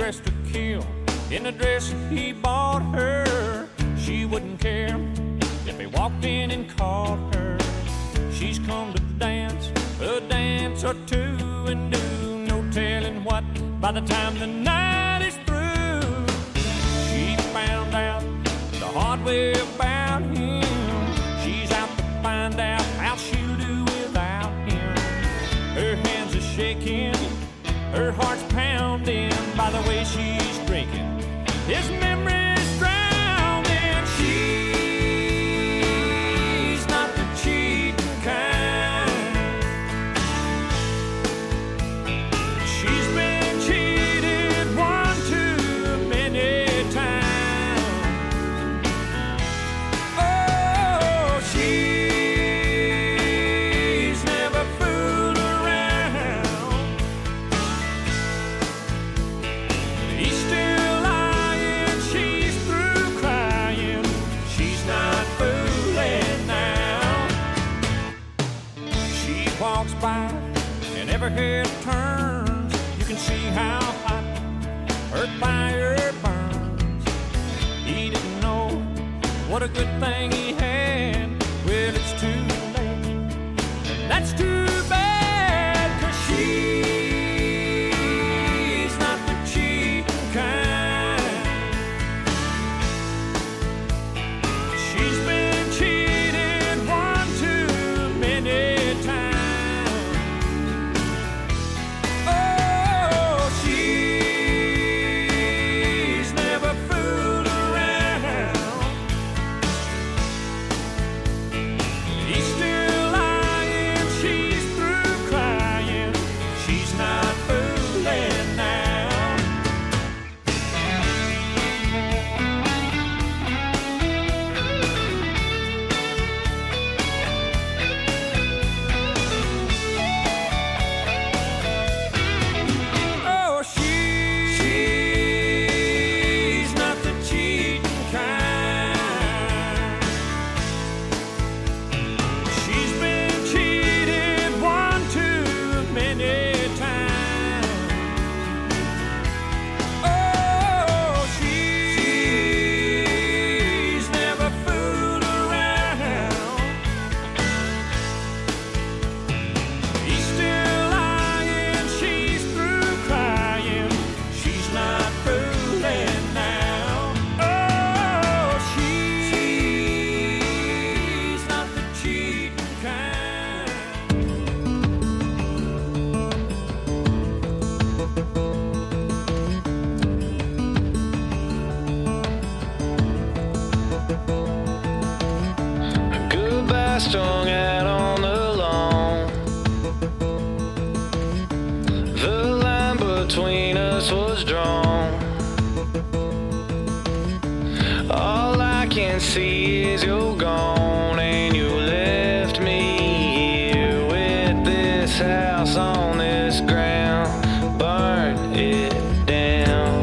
dressed to kill in the dress he bought her. She wouldn't care if he walked in and called her. She's come to dance a dance or two and do no telling what by the time the night is through. She found out the hard way about him. She's out to find out how she'll do without him. Her hands are shaking, her heart's pounding by the way she's drinking. His memory's drowning. She's not the cheating kind. She's been cheated one too many times. Oh, she's never fooled around. He's still lying, she's through crying. She's not fooling now. She walks by and every head turns. You can see how hot her fire burns. He didn't know what a good thing he had. Well, it's too late, and that's too bad, 'cause she's not the cheating kind. She's been cheated one too many times. Oh, she's never fooled around. He's still lying, she's through crying. She's not fooling now. Oh, she's not the cheating kind. She's been cheated one too many times. Oh, she's never fooled around. He's still lying, she's through crying. She's not fooling now. Oh, she's not the cheating kind. Goodbye strung out on the lawn. The line between us was drawn. All I can see is you're gone, and you left me here with this house on this ground. Burn it down.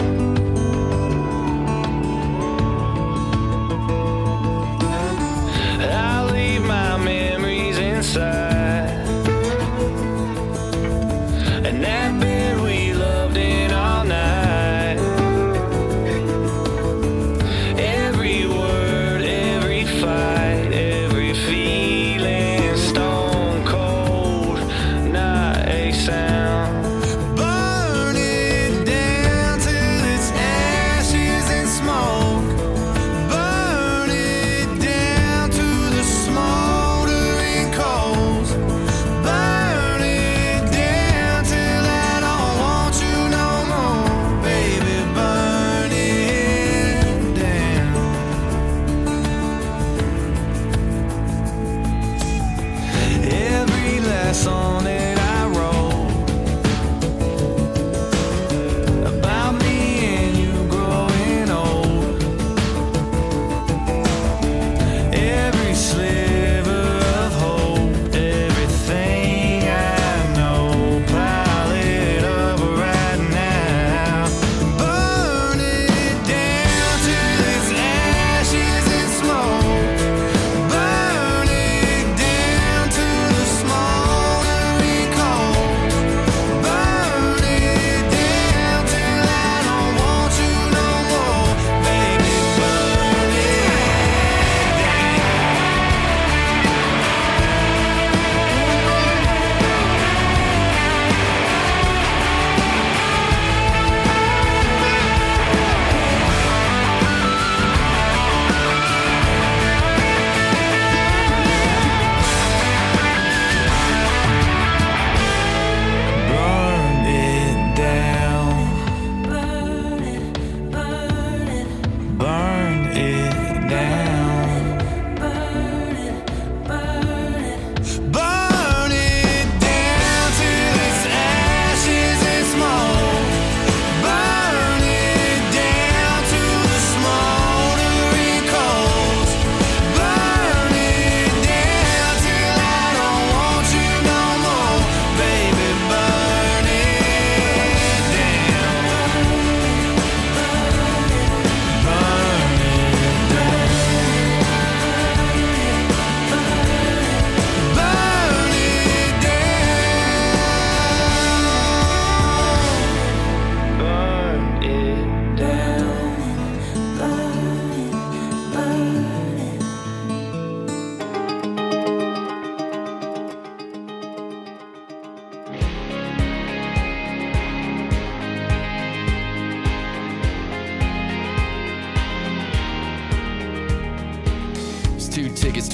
I leave my memories inside, and that bed we loved in all night. Every word, every fight, every feeling, stone cold, not a sound. Burn it down till it's ashes and smoke. Burn it down to the smoldering coals. Burn it down till that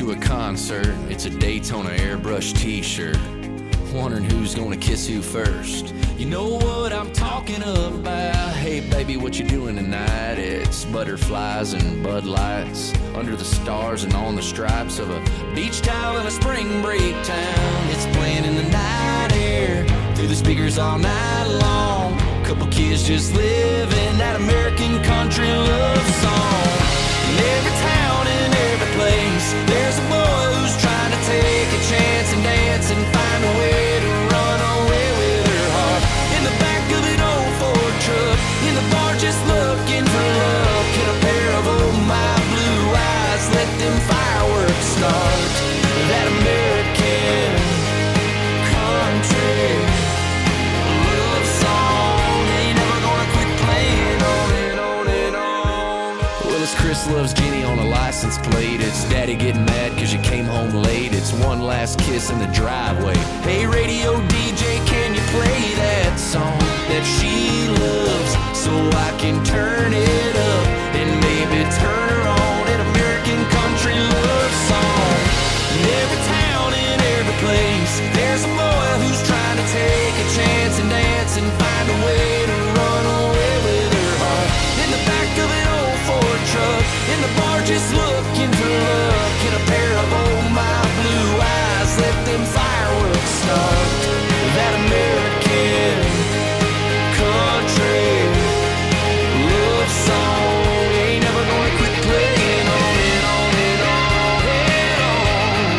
to a concert. It's a Daytona airbrush t-shirt. Wondering who's gonna kiss who first. You know what I'm talking about. Hey baby, what you doing tonight? It's butterflies and Bud Lights under the stars and on the stripes of a beach towel in a spring break town. It's playing in the night air through the speakers all night long. Couple kids just living that American country love song. In every town and every place, there's a boy who's trying to take a chance and dance and find a way to run away with her heart. In the back of an old Ford truck, in the bar just looking for love. Get a pair of oh my blue eyes, let them fireworks start. That American country love song ain't never gonna quit playing on and on and on. Well, it's Chris Loves Jenny on a license plate. It's Daddy getting mad cause you came home late. It's one last kiss in the driveway. Hey radio DJ, can you play that song that she loves so I can turn it up and maybe turn her on? An American country love song. In every town, in every place, there's a boy who's trying to take a chance and dance and find a way to run away with her heart. In the back of an old Ford truck, in the bar just looking for luck. In a pair of oh my blue eyes, let them fireworks start. That American country love song ain't never gonna quit playing on and on and on and on.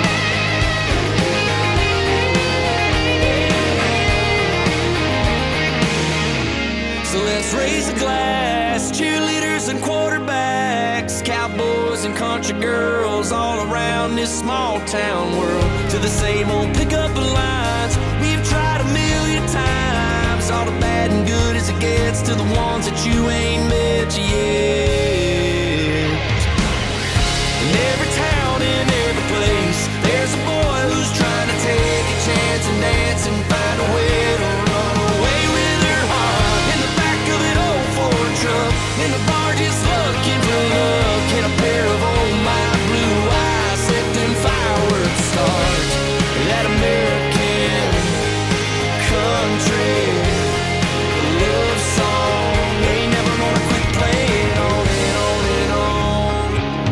So let's raise a glass, cheerleaders and quarterbacks, cowboys and country girls all around this small town world. To the same old pickup lines we've tried a million times. All the bad and good as it gets to the ones that you ain't met yet. In every town, in every place, there's a boy who's trying to take a chance and dance and find a way to run away with her heart. In the back of an old Ford truck, in the bar just looking for love. Can a pair of oh my blue eyes let them fireworks start. That American country love song ain't never gonna quit playing on and on and on.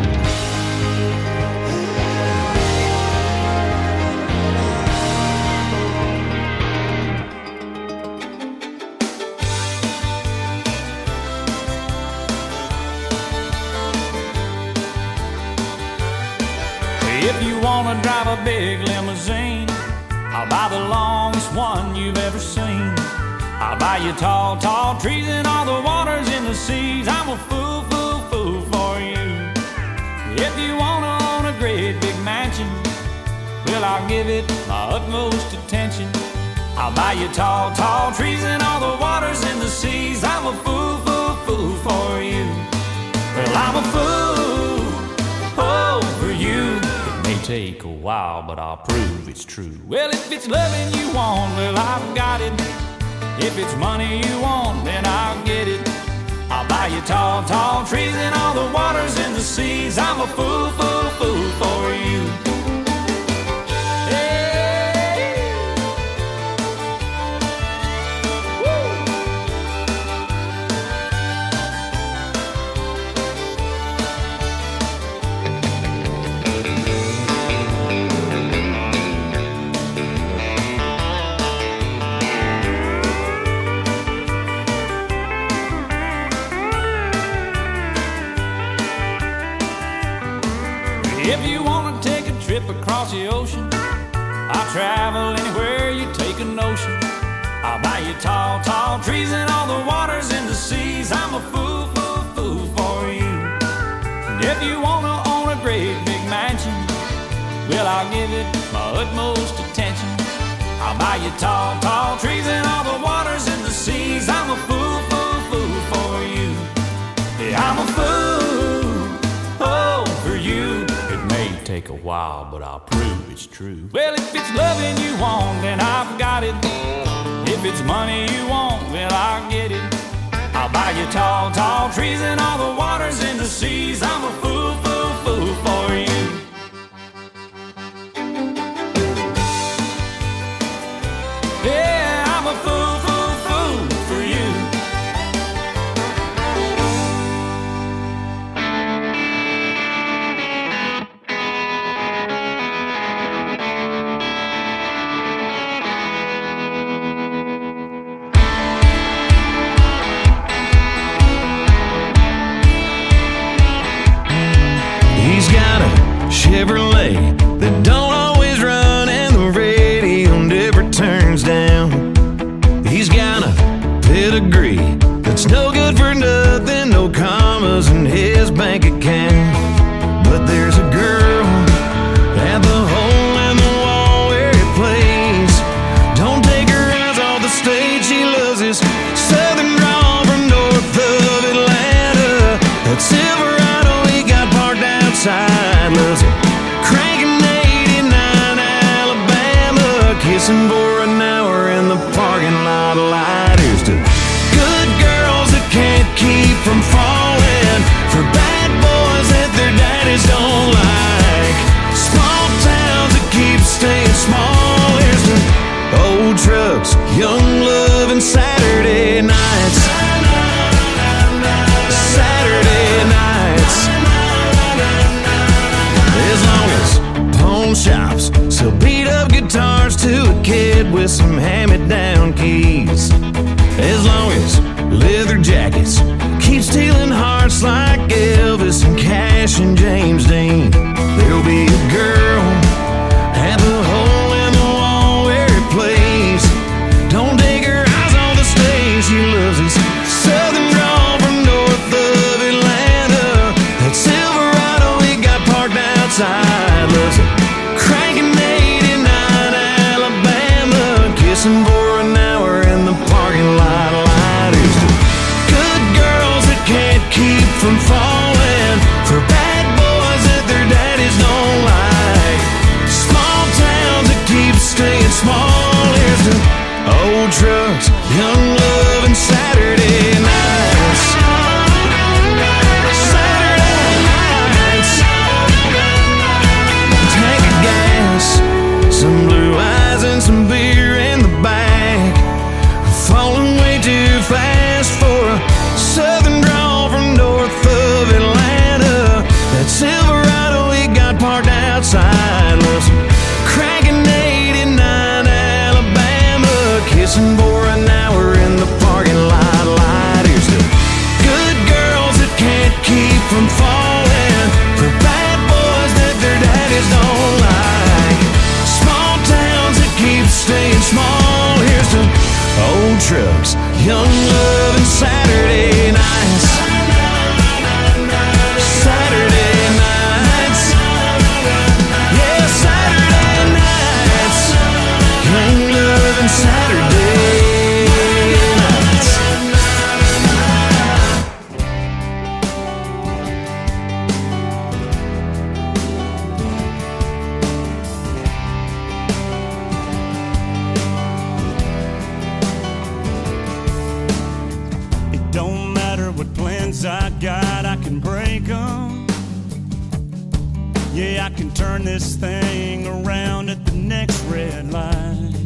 If you wanna drive a big limousine, I'll buy the longest one you've ever seen. I'll buy you tall, tall trees and all the waters in the seas. I'm a fool, fool, fool for you. If you wanna own a great big mansion, well, I'll give it my utmost attention. I'll buy you tall, tall trees and all the waters in the seas. I'm a fool, fool, fool for you. Well, I'm a fool, oh, for you. May take a while, but I'll prove it's true. Well, if it's loving you want, well, I've got it. If it's money you want, then I'll get it. I'll buy you tall, tall trees and all the waters in the seas. I'm a fool, fool, fool for you. If you want to take a trip across the ocean, I'll travel anywhere you take a notion. I'll buy you tall, tall trees and all the waters in the seas. I'm a fool, fool, fool for you. And if you want to own a great big mansion, well, I'll give it my utmost attention. I'll buy you tall, tall trees and all the waters in the seas. I'm a fool, fool, fool for you. Yeah, I'm a fool, oh, for you. Take a while, but I'll prove it's true. Well, if it's loving you want, then I've got it. If it's money you want, well, I'll get it. I'll buy you tall, tall trees and all the waters in the seas. I'm a fool, fool, fool for you. Chevrolet that don't always run and the radio never turns down. He's got a pedigree that's no good for nothing, no commas in his bank account. But there's a girl at the hole in the wall where he plays. Don't take her eyes off the stage, she loves his southern drawl from north of Atlanta. That Silverado he got parked outside, loves it cranking 89 Alabama, kissing for an hour in the parking lot light. Here's to good girls that can't keep from falling for bad boys that their daddies don't like. Small towns that keep staying small. Here's to old trucks, young love, and Saturday nights. Saturday nights. As long as pawn shops sell beat up guitars to a kid with some hand-me-down keys. As long as leather jackets keep stealing hearts like Elvis and Cash and James Dean, there'll be a girl at the hole in the wall where he plays. Don't take her eyes on the stage, she loves his southern drawl from north of Atlanta. That Silverado he got parked outside, loves it cranking 89 Alabama, kissing for an hour in the parking lot light. Here's to good girls that can't keep from falling for bad boys that their daddies don't like. Small towns that keep staying small. Here's to old trucks, young love, and Saturday nights. Saturday nights. Tank of gas, some blue eyes and some beer in the back. Falling way too fast for a southern drawl from north of Atlanta. That Silverado he got parked outside, loves cranking 89 Alabama, kissing for an hour in the parking lot light. Here's to good girls that can't keep from falling for bad boys that their daddies don't like. Small towns that keep staying small. Here's to old trucks, young love, and Saturday nights. Saturday nights. Yeah, Saturday nights. Young love and Saturday nights. It don't matter what plans I got, I can break them. Yeah, I can turn this thing around at the next red light.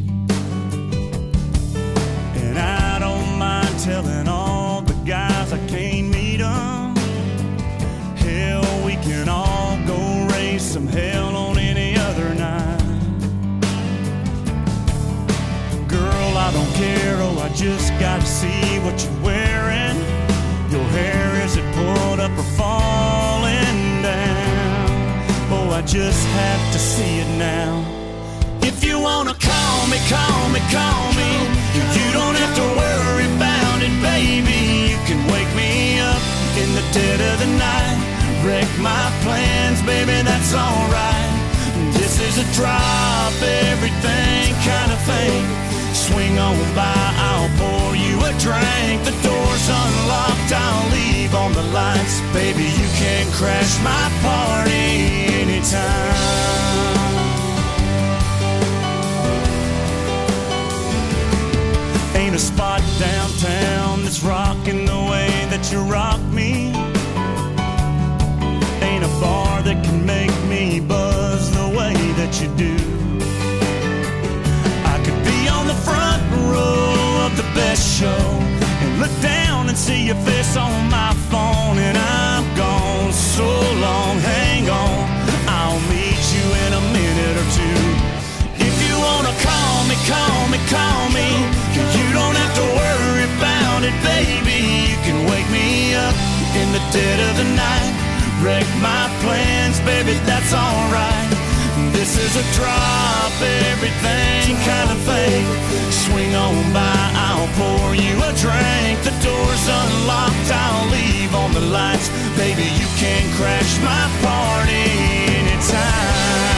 And I don't mind telling all the guys I can't meet them. Hell, we can all go raise some hell on any other night. Girl, I don't care, oh, I just gotta see what you're wearing. Your hair, is it pulled up or falling down? Oh, I just have to see it now. If you wanna call me, call me, call me. You don't have to worry about it, baby. You can wake me up in the dead of the night. Wreck my plans, baby, that's alright. This is a drop everything kind of thing. Swing on by, I'll pour you a drink. The door's unlocked, I'll leave on the lights. Baby, you can crash my party anytime. Ain't a spot downtown that's rocking the way that you rock me. Ain't a bar that can make me buzz the way that you do. I could be on the front row of the best show and look down and see your face on my phone. And I'm gone so long, hang on, I'll meet you in a minute or two. If you wanna call me, call me, call me. You don't have to worry about it, baby. You can wake me up in the dead of the night. wreck my plans, baby, that's alright. This is a drop everything kind of thing. Swing on by, I'll pour you a drink. The door's unlocked, I'll leave on the lights. Baby, you can crash my party anytime.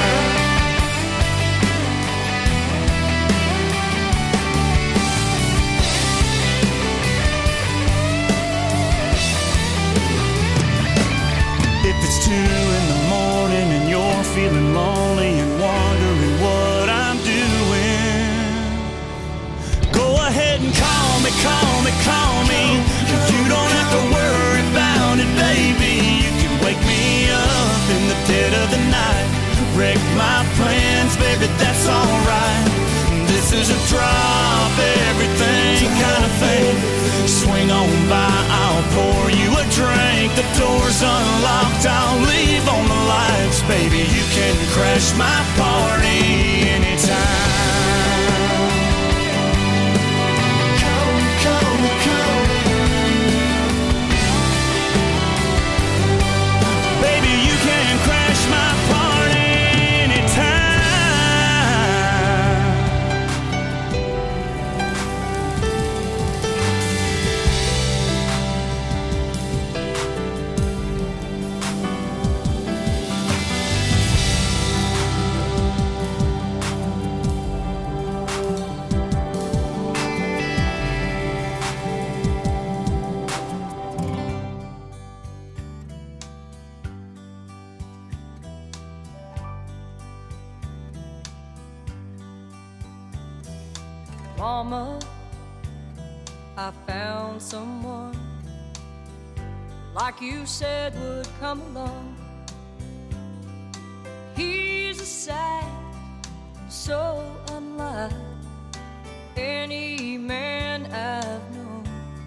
If it's 2 in the morning and you're feeling lonely and wondering what I'm doing, go ahead and call me, call me, call me. You don't have to worry about it, baby. You can wake me up in the dead of the night, wreck my plans, baby, that's alright. This is a drop everything kind of thing. Swing on by, I'll pour you a drink. The door's unlocked, I'll leave on the lights. Baby, you can crash my party anytime. Come, come, come. Baby, you can crash my party anytime. Mama, I found someone like you said would come along. He's a sight so unlike any man I've known.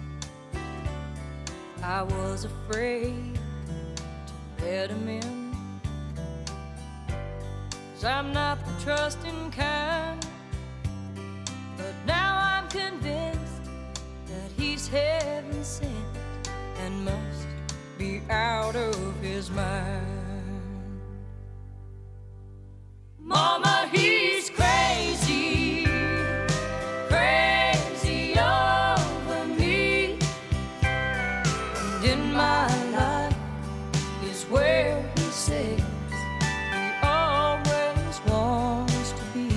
I was afraid to let him in, 'cause I'm not the trusting kind. But now I'm convinced that he's heaven sent and must be out of his mind. Mama, he's crazy, crazy over me. And in my life is where he says he always wants to be.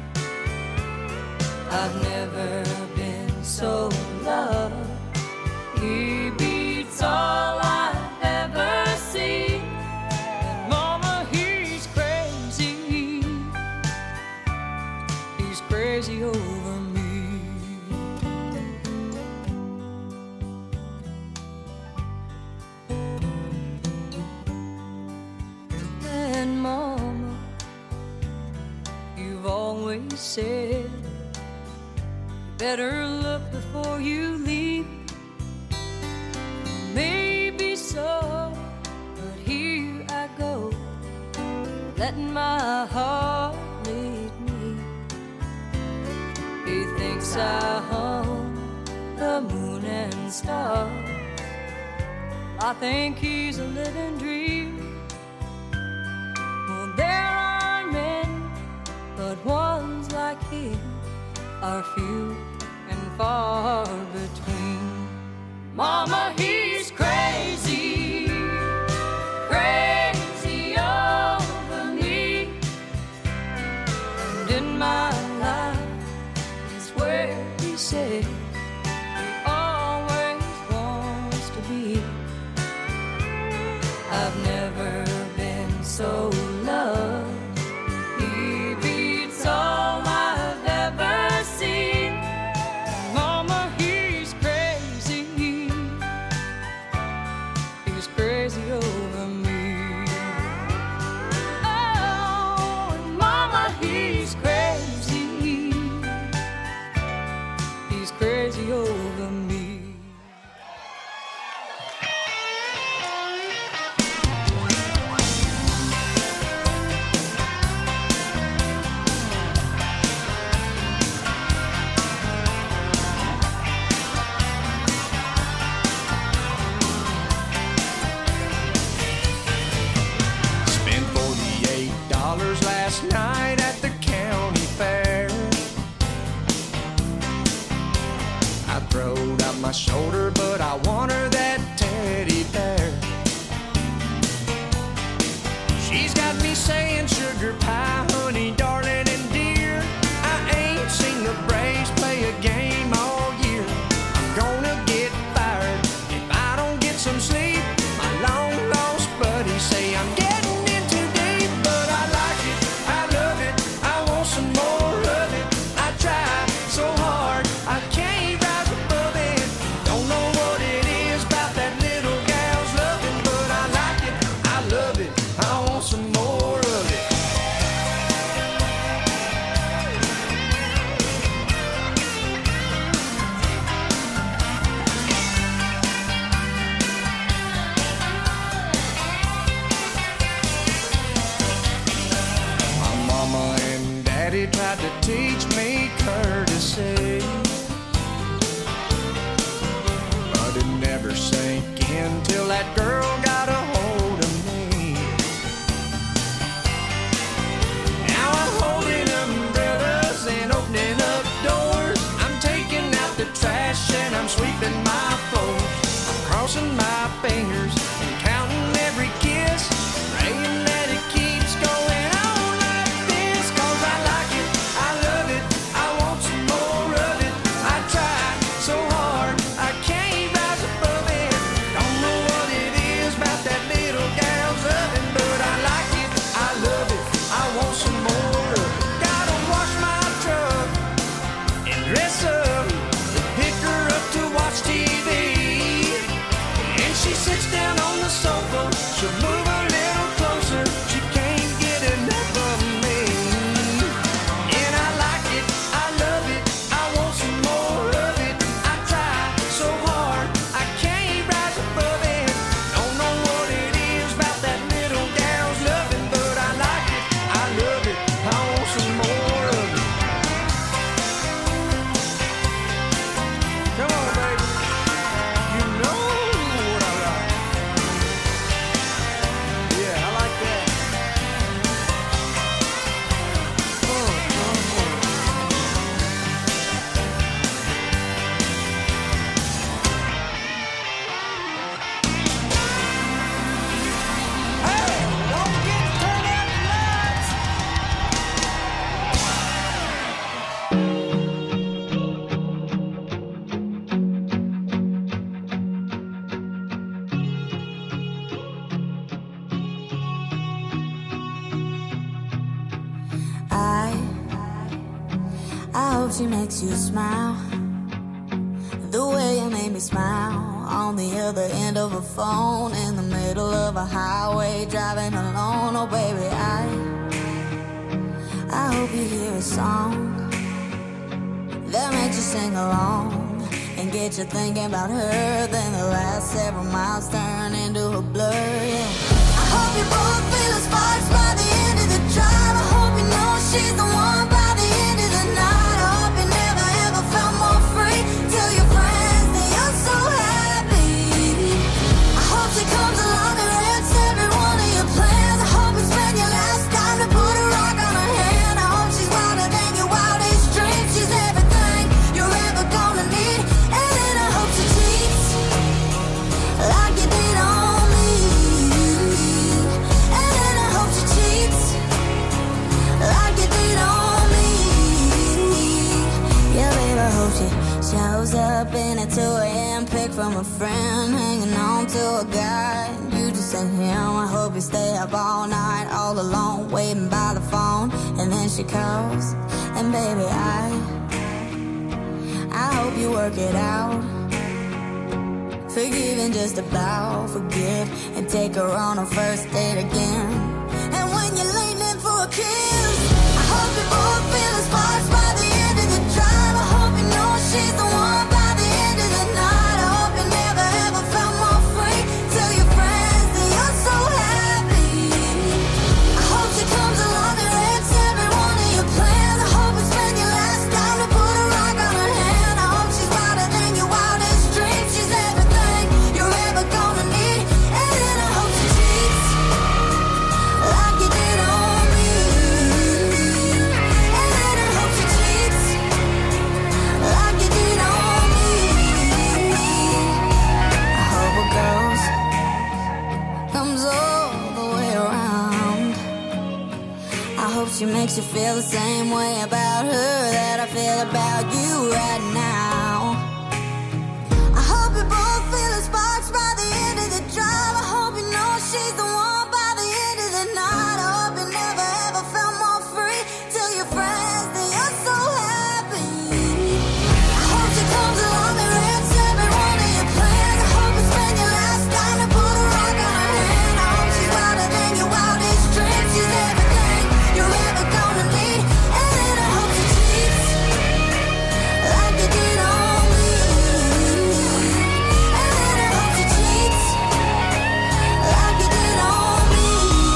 I've never been so loved. He beats all I've ever seen. And Mama, he's crazy. He's crazy over me. And Mama, you've always said better look before you leave. Maybe so, but here I go, letting my heart lead me. He thinks I hung the moon and stars. I think he's a living dream. Well, there are men, but ones like him are few and far between. Mama, he's crazy, crazy over me. And in my life is where he says he always wants to be. I've never been so loved. He beats all I've ever seen. Mama, he's crazy. He's crazy over me. Oh, and Mama, he's crazy. He's crazy over me. my shoulder, but I want her that teddy bear. She's got me saying sugar pie, honey, darling, and dear. I ain't seen the Braves play a game all year. I'm gonna get fired if I don't get some sleep. My long lost buddies say I'm getting in too deep, but I like it, I love it, I want some more of it. I try so hard, I can't rise above it. Don't know what it is about that little gal's loving, but I like it, I love it, I want some more of it. My mama and daddy tried to teach me courtesy, but it never sank in till that girl got a hold of me. Now I'm holding umbrellas and opening up doors. I'm taking out the trash and I'm sweeping my floor. I'm crossing my fingers and counting every kiss, praying that it keeps going on like this. 'Cause I like it, I love it, I want some more of it. I try so hard, I can't rise above it. Don't know what it is about that little gal's loving, but I like it, I love it, I want some more of it. Gotta wash my truck and dress up and pick her up to watch TV. And she sits down on the sofa, she'll move a little closer, she can't get enough of me. And I like it, I love it, I want some more of it. I try so hard, I can't rise above it. Don't know what it is about that little gal's loving, but I like it, I love it, I want some more of it. Come on, baby, you know what I like. Yeah, I like that. Hey, don't forget to turn out the lights. I hope she makes you smile the way you made me smile on the other end of a phone in the middle of a highway driving alone. Oh baby, I hope you hear a song that makes you sing along and get you thinking about her. Then the last several miles turn into a blur. Yeah. I hope you both feel the sparks by the end of the drive. I hope you know she's the one by the end of the night. I hope you never ever felt more free. Tell your friends that you're so happy. I hope she comes along and wrecks every one of your plans. I hope you spend your last time to put a rock on her hand. I hope she's wilder than your wildest dreams. She's everything you're ever gonna need. And then I hope she cheats like you did on me. And then I hope she cheats like you did on me. Yeah, baby, I hope she shows up in at 2 a.m. pick from a friend, hanging on to a guy. You just sent him. I hope you stay up all night, all alone, waiting by the phone. And then she calls, and baby, I hope you work it out. Forgive and just about forget, and take her on a first date again. And when you're leaning in for a kiss, I hope you both feel the sparks by the end of the drive. I hope you know she's the one by the end of the night. I hope you never ever felt more free. Tell your friends that you're so happy. I hope she comes along and wrecks every one of your plans. I hope you spend your last time to put a rock on her hand. I hope she's wilder than your wildest dreams. She's everything you're ever gonna need. And then I hope she cheats like you did on me. And then I hope she cheats like you did on me. you feel the same way about her that I feel about you right now. I hope you both feel the sparks by the end of the drive. I hope you know she's the one by the end of the night. I hope you never ever felt more free. Tell your friends that you're so happy. I hope she comes along and wrecks every one of your plans. I hope you spend your last dime to put a rock on her hand. I hope she's wilder than your wildest dreams. She's everything you're ever gonna need. And I hope she cheats like you did on me. And I hope she cheats like you did on me.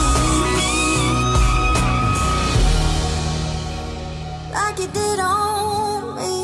Like you did on me.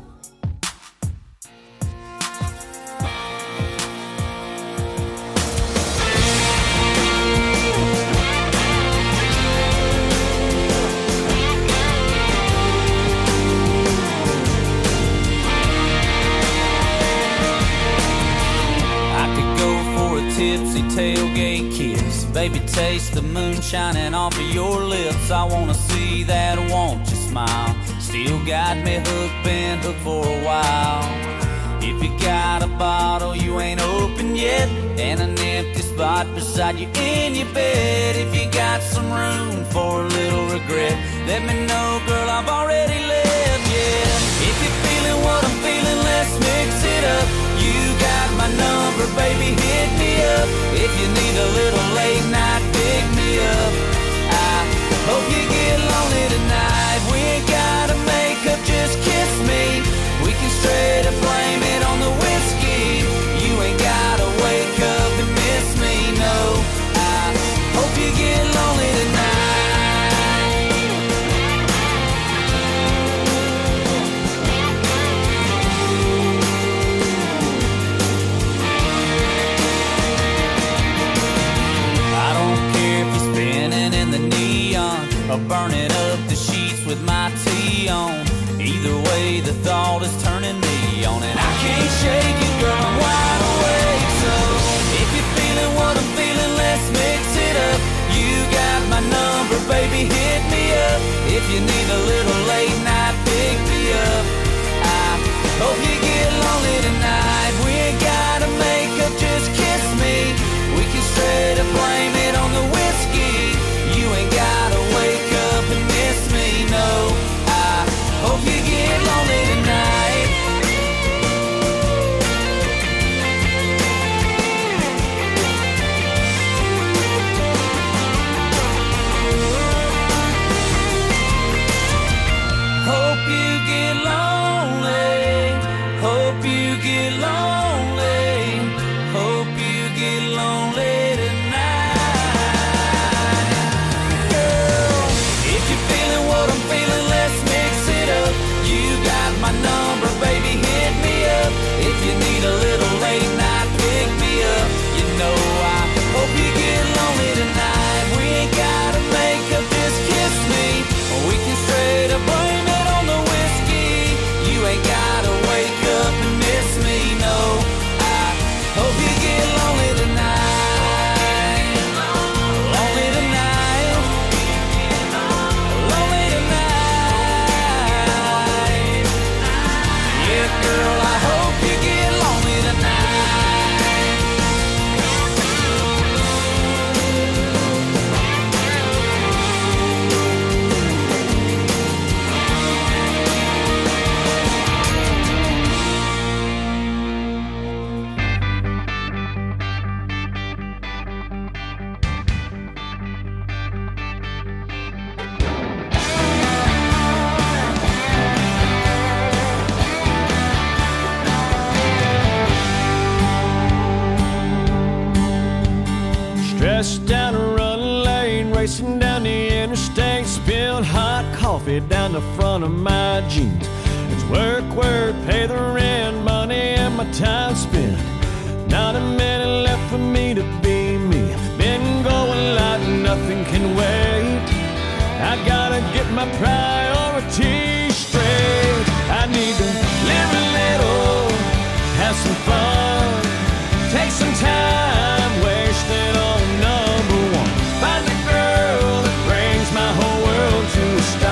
I could go for a tipsy tailgate kiss. Baby, taste the moon shining off of your lips. I wanna see that won't you smile. Still got me hooked, been hooked for a while. If you got a bottle you ain't opened yet, and an empty spot beside you in your bed, if you got some room for a little regret, let me know, girl, I've already left, yeah. If you're feeling what I'm feeling, let's mix it up. You got my number, baby, hit me up. If you need a little late night, pick me up. I hope you get lonely tonight. We ain't gotta make up, just kiss me. We can straight up blame it on the whiskey. You ain't gotta wake up and miss me, no. I hope you get lonely tonight. I don't care if you're spinning in the neon or burning up the sheets with my tea on. Either way, the thought is turning me on, and I can't shake it, girl, I'm wide awake. So if you're feeling what I'm feeling, let's mix it up. You got my number, baby, hit me up. If you need a little late night, pick me up. I hope you get lonely tonight. We ain't gotta make up, just kiss me. We can straight up blame it on the whiskey. You ain't gotta wake up and miss me, no. I hope you get lonely tonight. Hope you get lonely. Hope you get lonely. Hope you get lonely tonight. Girl, if you're feeling what I'm feeling, let's mix it up. You got my number, baby, hit me up. If you need a little late night, pick me up. You know I hope you get lonely tonight. We ain't gotta make up, just kiss me. We can straight up blame it on the whiskey. You ain't gotta wake up and miss me, no. I hope you get lonely tonight. Lonely tonight. Lonely tonight. Yeah, girl, I hope you get lonely tonight. Stressed down a running lane, racing down the interstate, spilled hot coffee down the front of my jeans. It's work, pay the rent, money and my time spent. Not a minute left for me to be me. Been going like nothing can wait. I gotta get my priorities straight. I need to live a little, have some fun, take some time wasted on number one. Find a girl that brings my whole world to a stop.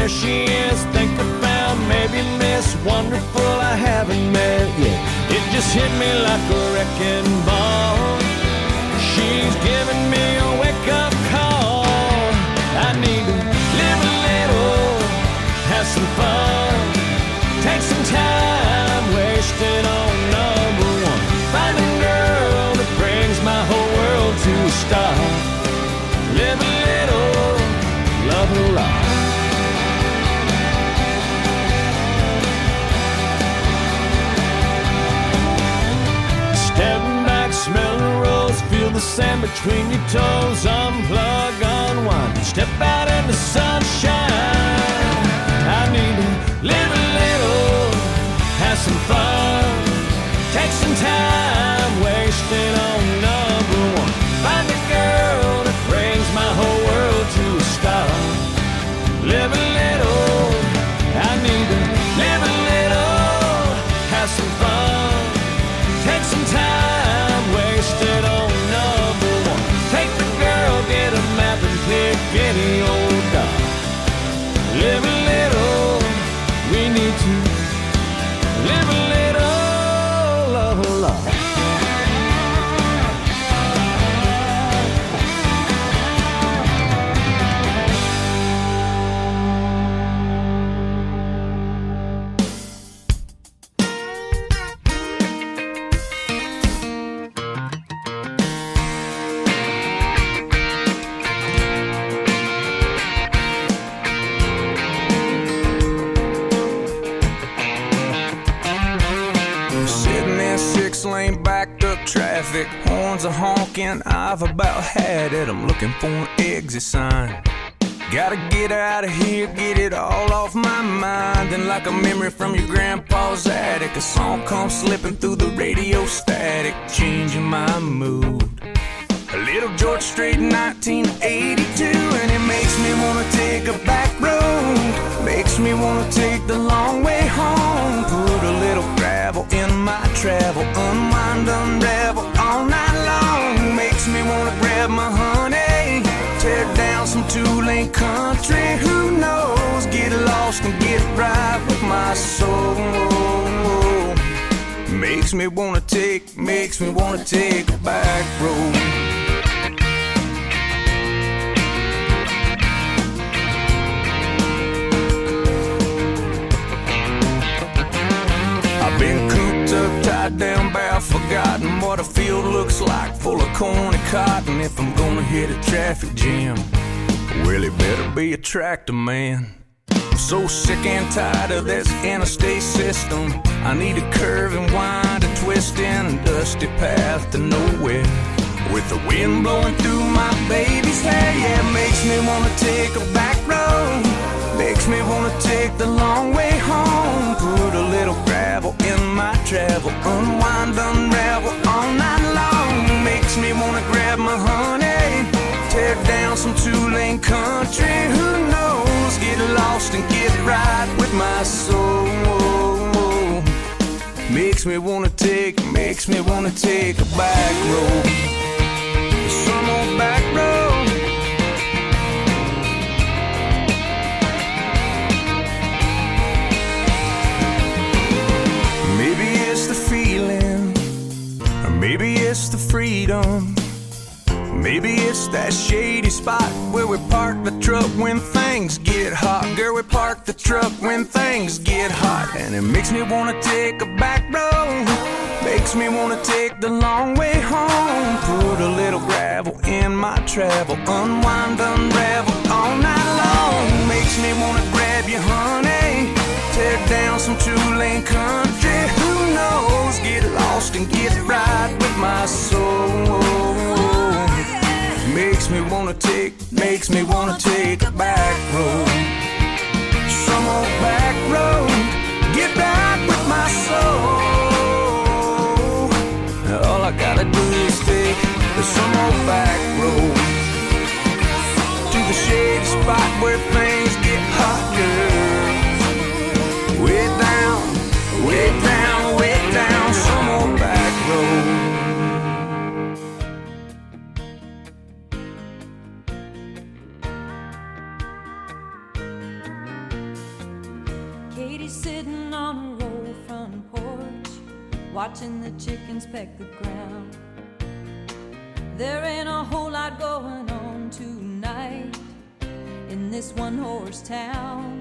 there she is. Think I found maybe Miss Wonderful I haven't met yet. It just hit me like a wrecking ball. She's giving me a wake-up call. I need to live a little, have some fun, take some time wasted on number one. Find a girl that brings my whole world to a stop. Live a little, love a lot. Stepping back, smell the rose, feel the sand between your toes. Unplug, unwind, step out in the sunshine. I need to live a little, have some fun, take some time wasted on number one. Find a girl that brings my whole world to a stop. Live a little, I need to live a little, have some fun, take some time wasted on number one. Take the girl, get a map and pick any old dog. Live a little, we need to live a little, love a lot. Lane backed up traffic, horns are honking, I've about had it. I'm looking for an exit sign. Gotta get out of here, get it all off my mind. And like a memory from your grandpa's attic, a song comes slipping through the radio static, changing my mood. A little George Strait in 1982, and it makes me wanna take a back road, makes me wanna take the long way home. Put a little gravel in my travel, unwind, unravel all night long. Makes me wanna grab my honey, tear down some two-lane country. Who knows, get lost and get right with my soul. Makes me wanna take a back road. I've been cooped up, tied down, bow, forgotten what a field looks like, full of corn and cotton. If I'm gonna hit a traffic jam, well, it better be a tractor man. I'm so sick and tired of this interstate system. I need a curve and wind, a twist in a dusty path to nowhere, with the wind blowing through my baby's hair. Yeah, it makes me wanna take a back road, makes me wanna take the long way home. Put a little gravel in my travel, unwind, unravel all night long. Makes me wanna grab my honey, tear down some two-lane country. Who knows, get lost and get right with my soul. Makes me wanna take a back road, some old back road. Maybe it's the feeling, or maybe it's the freedom. Maybe it's that shady spot where we park the truck when things get hot. Girl, we park the truck when things get hot. And it makes me wanna take a back road, makes me wanna take the long way home. Put a little gravel in my travel, unwind, unravel all night long. Makes me wanna grab you, honey, tear down some two-lane country. Who knows, get lost and get right with my soul. Makes me wanna take a back road, some old back road, get right with my soul. All I gotta do is take some old back road to the shady spot where things get hot, girl. Way down, way down, way down, some old back road. Katie's sitting on her old front porch, watching the chickens peck the ground. There ain't a whole lot going on tonight in this one-horse town.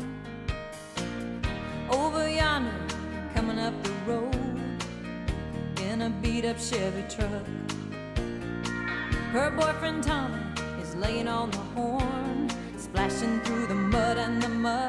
Over yonder, coming up the road in a beat-up Chevy truck, her boyfriend Tommy is laying on the horn, splashing through the mud and the muck.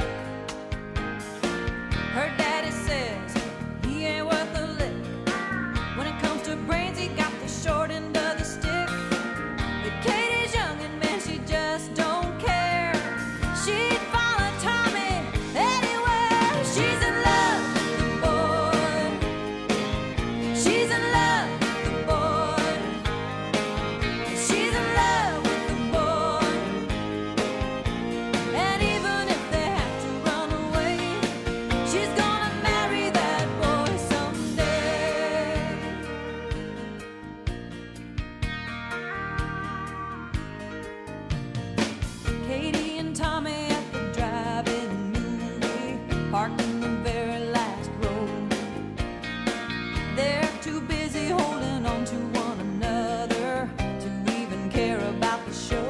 Her daddy says he ain't worth a lick. When it comes to brains, he got the short end of the stick. But Katie's young and man, she just don't care. She'd follow Tommy anywhere. She's in love with the boy. She's in love with the boy. She's in love with the boy. And even if they have to run away, she's gonna marry that boy someday. Katie and Tommy at the drive-in movie, parked in the very last row. They're too busy holding on to one another to even care about the show.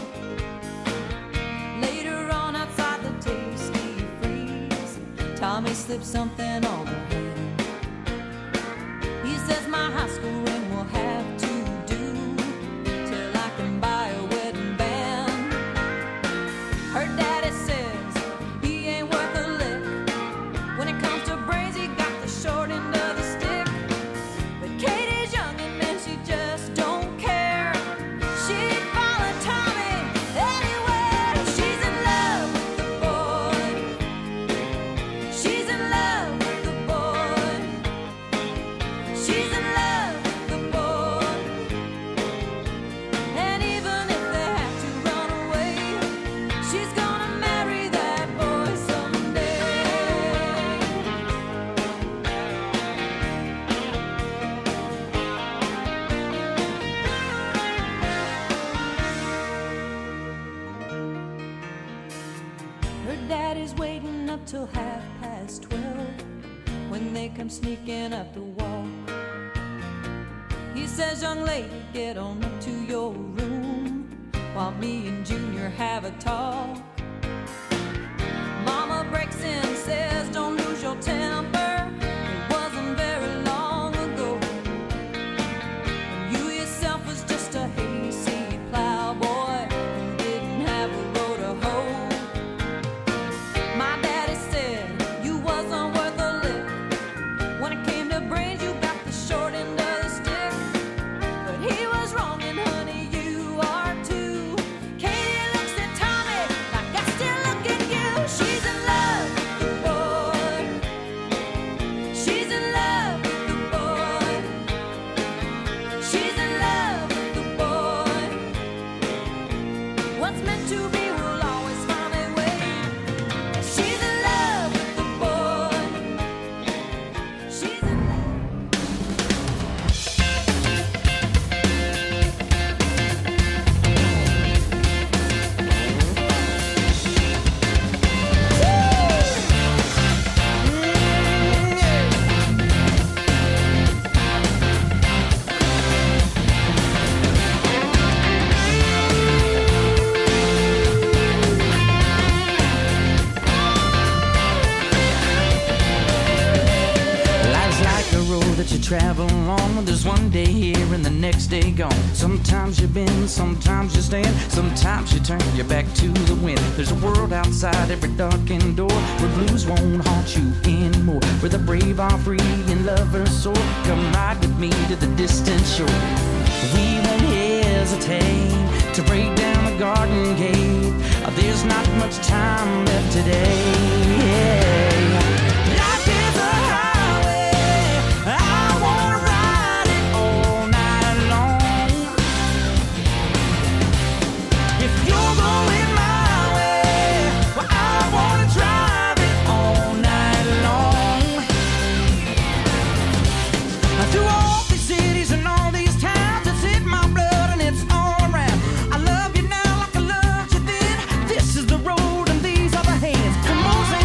Later on outside the Tasty Freeze, Tommy slips something on her hand. He says my high school ring will have to do till I can buy a wedding band. Her daddy says he ain't worth a lick. When it comes to brains, he got the short end of the stick. But Katie's young and man, she just don't care. She'd follow Tommy anywhere. She's in love with the boy. She's in love with the boy. She's in love with the boy. And even if they have to run away, she's gonna marry that boy someday. Her daddy's waiting up till 12:30 when they come sneaking up the walk. He says, young lady, get on up to your room while me and Junior have a talk. Mama breaks in and says, don't lose your temper. It wasn't very long ago when you yourself was just a hayseed plowboy who didn't have a road to hoe. My daddy said you wasn't worth a lick. When it came to brains, you got the short end of the stick. But he was wrong, and honey, you are too. Katie looks at Tommy like I still look at you. She's in love with the boy. She's in love with the boy. She's in love with the boy. What's meant to be will always find a way. She's in love with the boy. She's in love. Life's like a road that you travel on. There's one day here and the next day gone. Sometimes you bend, sometimes you stand, sometimes you turn your back to the wind. There's a world outside every darkened door where blues won't haunt you anymore, where the brave are free and lovers soar. Come ride with me to the distant shore. We won't hesitate to break down the garden gate. There's not much time left today. Life is a highway. I wanna ride it all night long. If you're going my way, well, I wanna drive it all night long. Through all these cities and all these towns, it's in my blood and it's all around. I love you now like I loved you then. This is the road and these are the hands. Come on,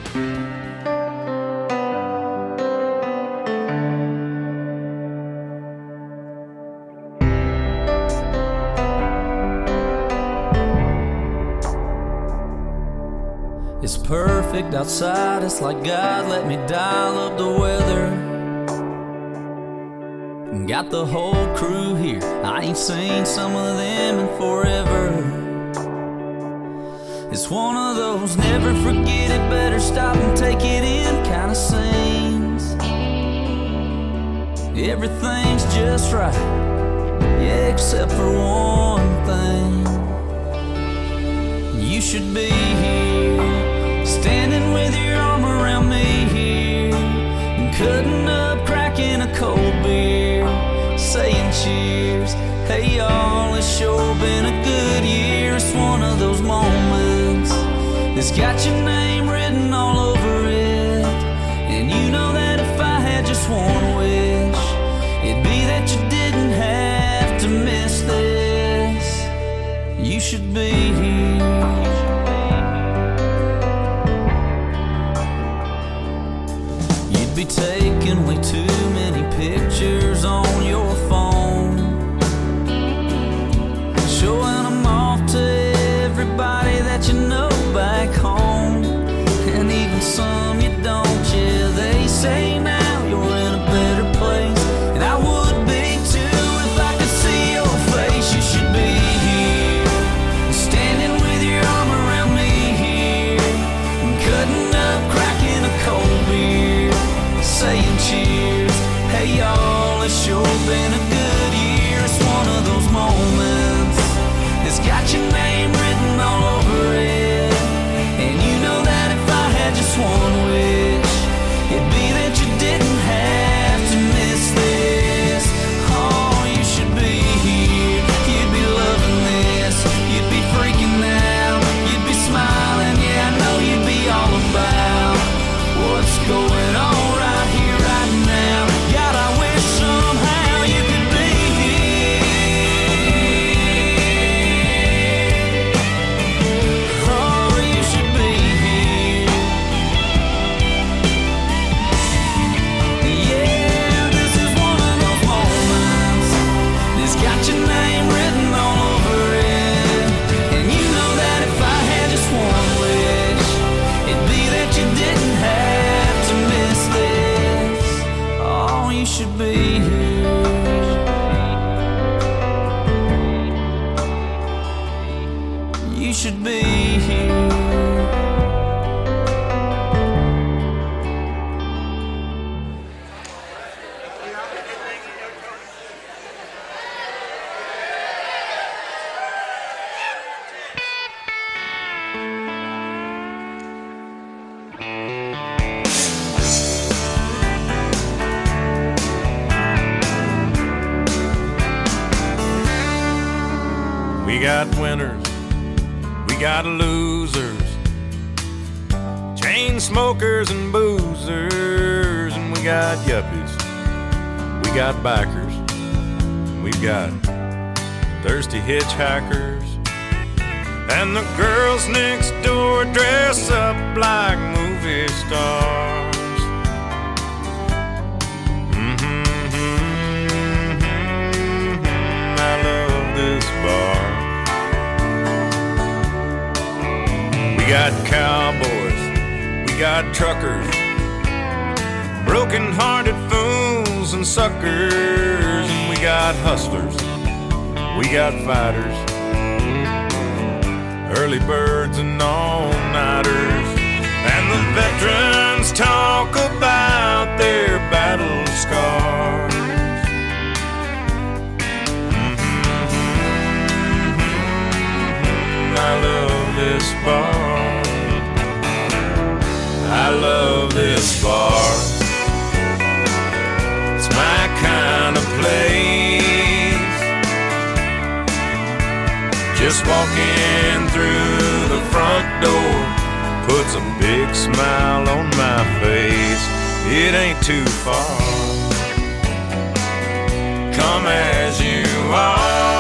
It's perfect outside, it's like God let me dial up the weather. Got the whole crew here, I ain't seen some of them in forever. It's one of those never forget it, better stop and take it in kind of scenes. Everything's just right, yeah, except for one thing. You should be here, standing with your arm around me here, cutting up, cracking a cold beer, saying cheers. Hey y'all, it's sure been a good year. It's one of those moments that's got your name written all over it. And you know that if I had just one wish, it'd be that you didn't have to miss this. You should be here. You'd be taking way too many pictures on your phone, showing them off to everybody that you know back home, and even some you don't. Yeah, they say now you're in a better place, and I would be too if I could see your face. You should be here, standing with your arm around me here, cutting up, cracking a cold beer, saying cheers. Hey y'all, it's sure been a good year. It's one of those moments that's got your name written all over it. And you know that if I had just one wish, it'd be that you didn't have to miss this. Oh, you should be here, you'd be loving this, you'd be freaking out, you'd be smiling. Yeah, I know you'd be all about what's going on right here, right now. God, I wish somehow you could be here. Oh, you should be here. Yeah, this is one of those moments that's got your name written all over it. And you know that if I had just one wish, it'd be that you didn't have to miss this. Oh, you should be here. You should be here. We got winners, we got losers, chain smokers and boozers, and we got yuppies, we got bikers, and we've got thirsty hitchhikers, and the girls next door dress up like movie stars. I love this bar. We got cowboys, we got truckers, broken-hearted fools and suckers, and we got hustlers, we got fighters, early birds and all-nighters, and the veterans talk about their battle scars. I love this bar. I love this bar. It's my kind of place. Just walking through the front door puts a big smile on my face. It ain't too far. Come as you are.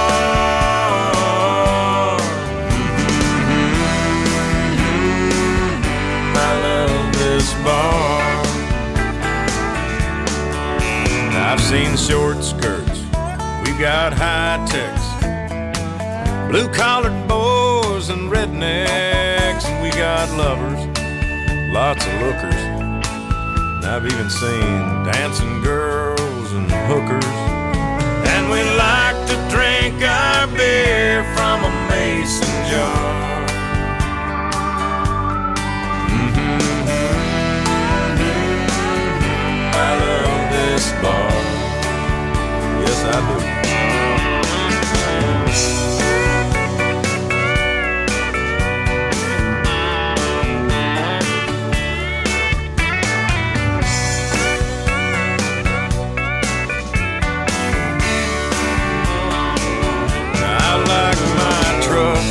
seen short skirts, we've got high techs, blue-collared boys and rednecks, and we got lovers, lots of lookers. And I've even seen dancing girls and hookers. And we like to drink our beer from a mason jar. I love this bar. Yes, I do. I like my truck,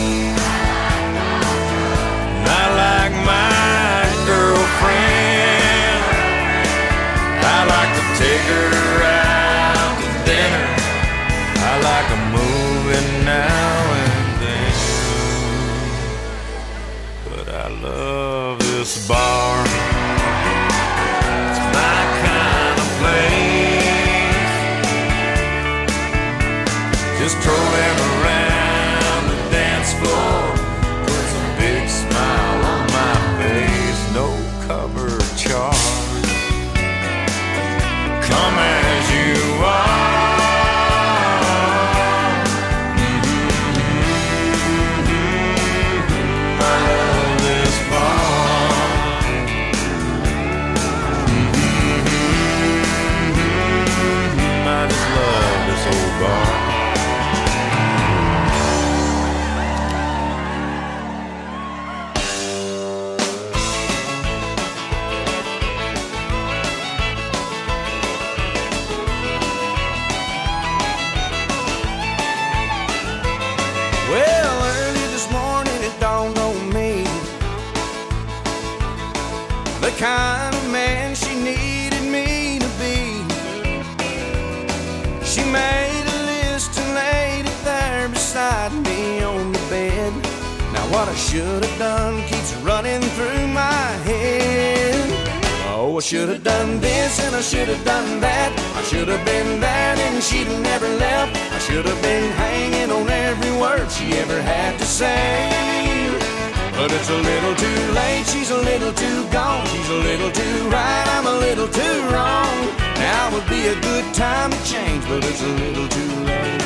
and I like my girlfriend. I like to take her out to dinner. I like a movie now and then. But I love this bar. It's my kind of place. Just strolling around the dance floor puts a big smile on my face. No cover charge. Come as you are. I love this bar. I just love this old bar. Well, early this morning it dawned on me the kind of man she needed me to be. She made a list and laid it there beside me on the bed. Now what I should have done keeps running through my head. Oh, I should have done this and I should have done that. I should have been there and she'd have never left. I should have been hanging on every word she ever had to say. But it's a little too late, she's a little too gone. She's a little too right, I'm a little too wrong. Now would be a good time to change, but it's a little too late.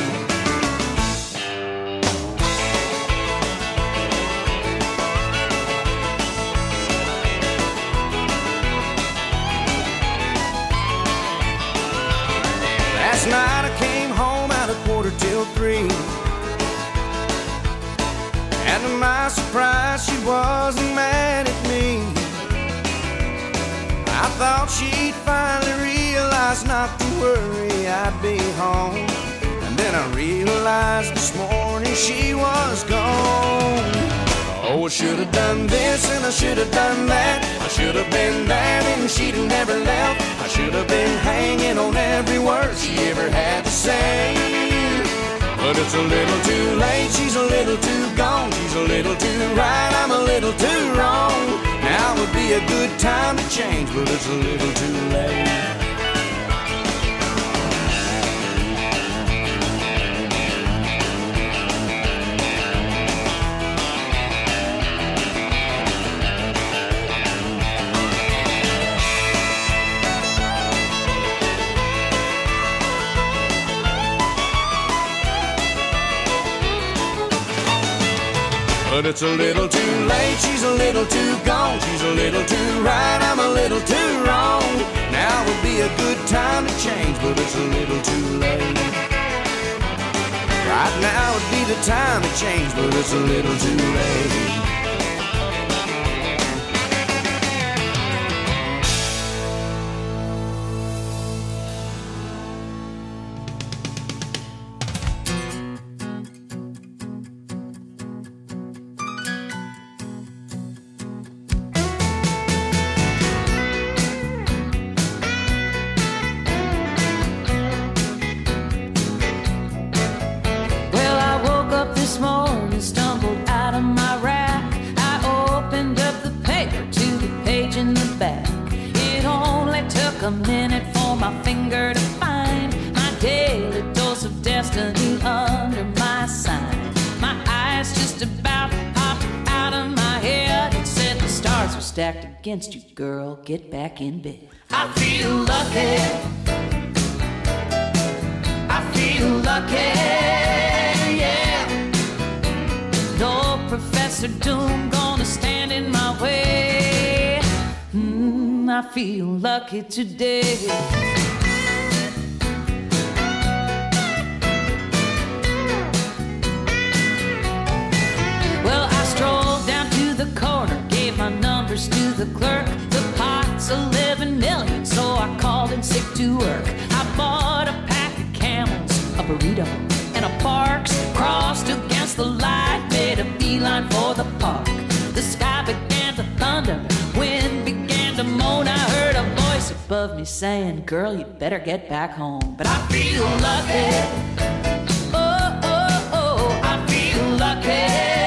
Last night I came home at 2:45. And to my surprise, she wasn't mad at me. I thought she'd finally realize not to worry, I'd be home. And then I realized this morning she was gone. Oh, I should have done this and I should have done that. I should have been there and she'd have never left. I should have been hanging on every word she ever had to say. But it's a little too late, she's a little too gone. She's a little too right, I'm a little too wrong. Now would be a good time to change, but it's a little too late. But it's a little too late, she's a little too gone. She's a little too right, I'm a little too wrong. Now would be a good time to change, but it's a little too late. Right now would be the time to change, but it's a little too late. This morning, stumbled out of my rack. I opened up the paper to the page in the back. It only took a minute for my finger to find odds are stacked against you, girl. Get back in bed. I feel lucky. I feel lucky, yeah. No Professor Doom gonna stand in my way. I feel lucky today. Well, I strolled down to the corner, gave my numbers to the clerk. The pot's 11 million, so I called in sick to work. I bought a pack of Camels, a burrito, and a Barks. Crossed against the light, made a beeline for the park. The sky began to thunder, wind began to moan. I heard a voice above me saying, girl, you better get back home. But I feel lucky. Oh, oh, oh, I feel lucky.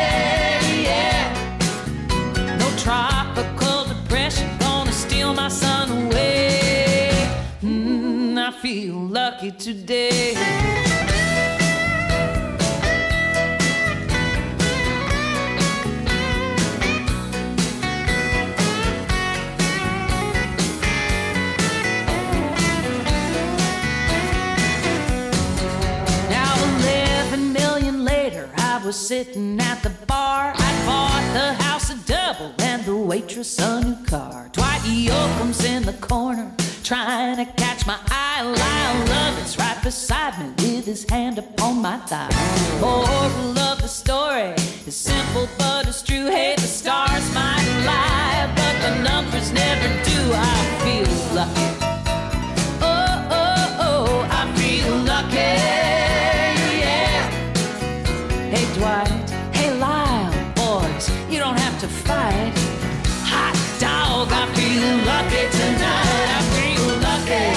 Tropical depression gonna steal my sun away. I feel lucky today. Now 11 million later, I was sitting at the bar. I bought the house a double and the waitress a new car. Dwight Yoakam's in the corner trying to catch my eye. Lyle Lovett's right beside me with his hand upon my thigh. Moral of the story is simple but it's true. Hey, the stars might lie, but the numbers never do. I feel lucky. Oh, oh, oh, I feel lucky. Yeah. Hey, Dwight. Hey, Lyle. Boys, you don't have to fight. Hot dog, I feel lucky tonight. I feel lucky.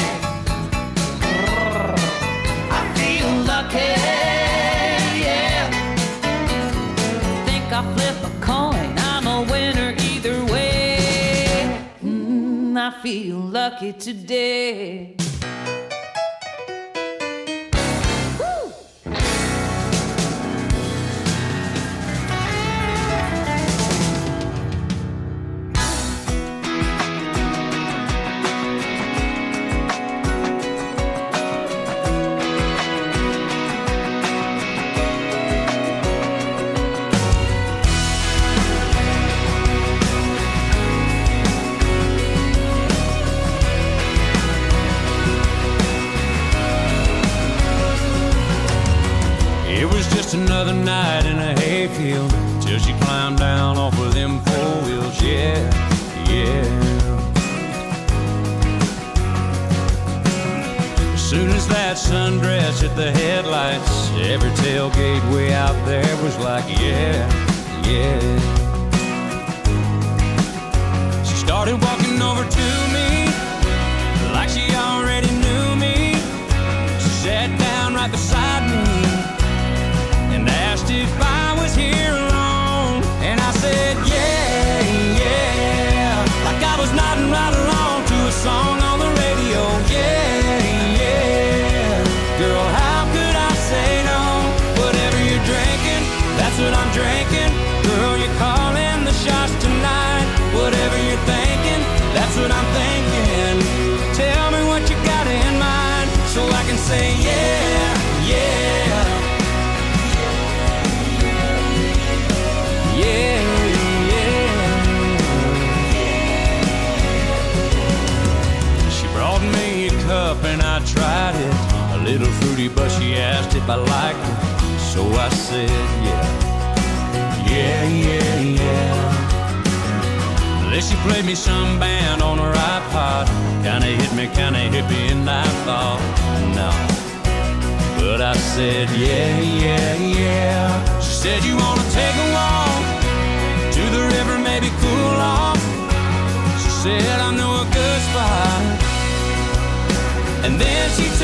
I feel lucky, yeah. Think I'll flip a coin, I'm a winner either way. I feel lucky today. Another night in a hayfield till she climbed down off of them 4 wheels. Yeah, yeah. As soon as that sundress hit the headlights, every tailgate way out there was like, yeah, yeah. She started walking over to me like she already knew me. She sat down right beside me and asked if I was here alone. And I said, yeah, yeah, like I was nodding right along to a song on the radio. Yeah, yeah, girl, how could I say no? Whatever you're drinking, that's what I'm drinking. Girl, you're calling the shots tonight. Whatever you're thinking, that's what I'm thinking. Tell me what you got in mind so I can say yeah, yeah. Yeah, yeah. She brought me a cup and I tried it. A little fruity, but she asked if I liked it. So I said, yeah, yeah, yeah, yeah. Then she played me some band on her iPod. Kinda hit me, kinda hippie, and I thought, no. But I said, yeah, yeah, yeah. She said, you wanna take a walk to the river, maybe cool off. She said, I know a good spot. And then she